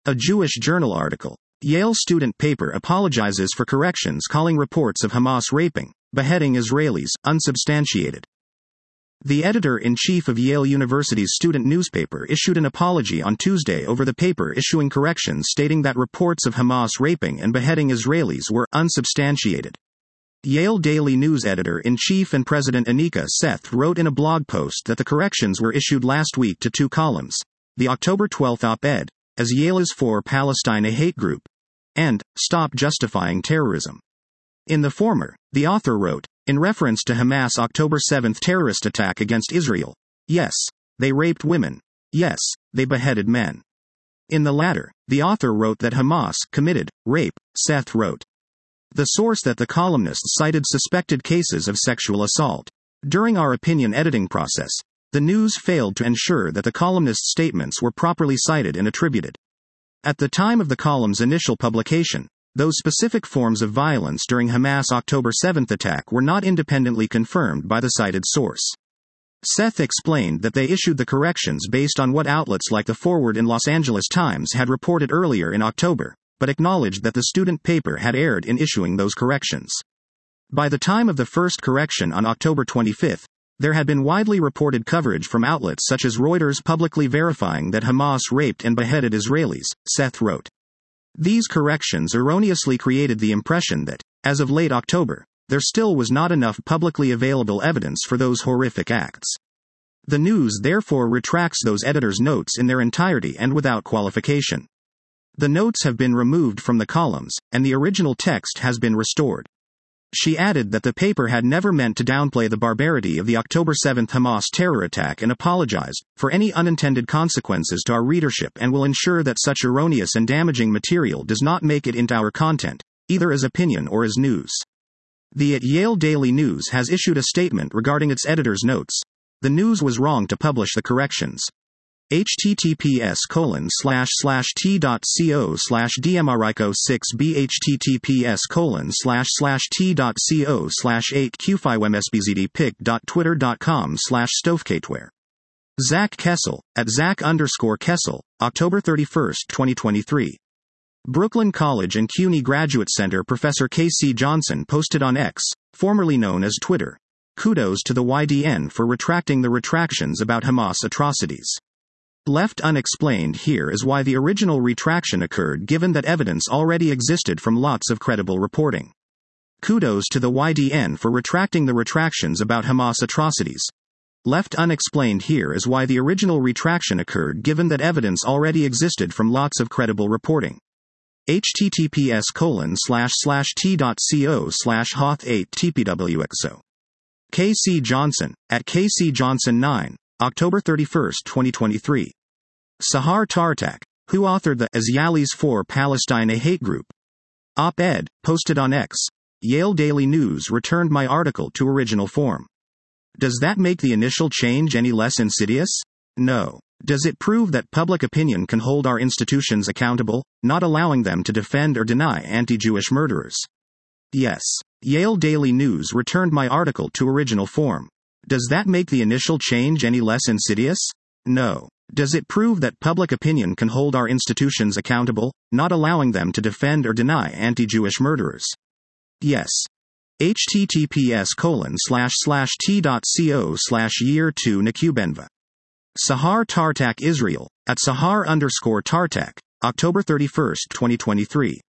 A Jewish Journal article. Yale student paper apologizes for corrections calling reports of Hamas raping, beheading Israelis, unsubstantiated. The editor-in-chief of Yale University's student newspaper issued an apology on Tuesday over the paper issuing corrections stating that reports of Hamas raping and beheading Israelis were unsubstantiated. Yale Daily News editor-in-chief and president Anika Seth wrote in a blog post that the corrections were issued last week to two columns, the October 12 op-ed, as Yale is for Palestine a hate group, and Stop Justifying Terrorism. In the former, the author wrote, in reference to Hamas' October 7 terrorist attack against Israel, yes, they raped women. Yes, they beheaded men. In the latter, the author wrote that Hamas committed rape, Seth wrote. The source that the columnists cited suspected cases of sexual assault. During our opinion editing process, the news failed to ensure that the columnist's statements were properly cited and attributed. At the time of the column's initial publication, those specific forms of violence during Hamas' October 7 attack were not independently confirmed by the cited source. Seth explained that they issued the corrections based on what outlets like The Forward and Los Angeles Times had reported earlier in October, but acknowledged that the student paper had erred in issuing those corrections. By the time of the first correction on October 25, there had been widely reported coverage from outlets such as Reuters publicly verifying that Hamas raped and beheaded Israelis, Seth wrote. These corrections erroneously created the impression that, as of late October, there still was not enough publicly available evidence for those horrific acts. The news therefore retracts those editors' notes in their entirety and without qualification. The notes have been removed from the columns, and the original text has been restored. She added that the paper had never meant to downplay the barbarity of the October 7 Hamas terror attack and apologized for any unintended consequences to our readership and will ensure that such erroneous and damaging material does not make it into our content, either as opinion or as news. The Yale Daily News has issued a statement regarding its editor's notes. The news was wrong to publish the corrections. https://t.co/dmrico6b https://t.co/8qymsbzdpic.twitter.com/stovekateware. Zach Kessel, at Zach_Kessel, October 31, 2023. Brooklyn College and CUNY Graduate Center Professor K.C. Johnson posted on X, formerly known as Twitter. Kudos to the YDN for retracting the retractions about Hamas atrocities. Left unexplained here is why the original retraction occurred given that evidence already existed from lots of credible reporting. Kudos to the YDN for retracting the retractions about Hamas atrocities. Left unexplained here is why the original retraction occurred given that evidence already existed from lots of credible reporting. https://t.co/hoth8tpwxo. K.C. Johnson, at K.C. Johnson 9, October 31, 2023. Sahar Tartak, who authored the Israelis for Palestine a hate group op-ed, posted on X. Yale Daily News returned my article to original form. Does that make the initial change any less insidious? No. Does it prove that public opinion can hold our institutions accountable, not allowing them to defend or deny anti-Jewish murderers? Yes. Yale Daily News returned my article to original form. Does that make the initial change any less insidious? No. Does it prove that public opinion can hold our institutions accountable, not allowing them to defend or deny anti-Jewish murderers? Yes. https://t.co/year2nekubenva. Sahar Tartak Israel, at Sahar_Tartak, October 31, 2023.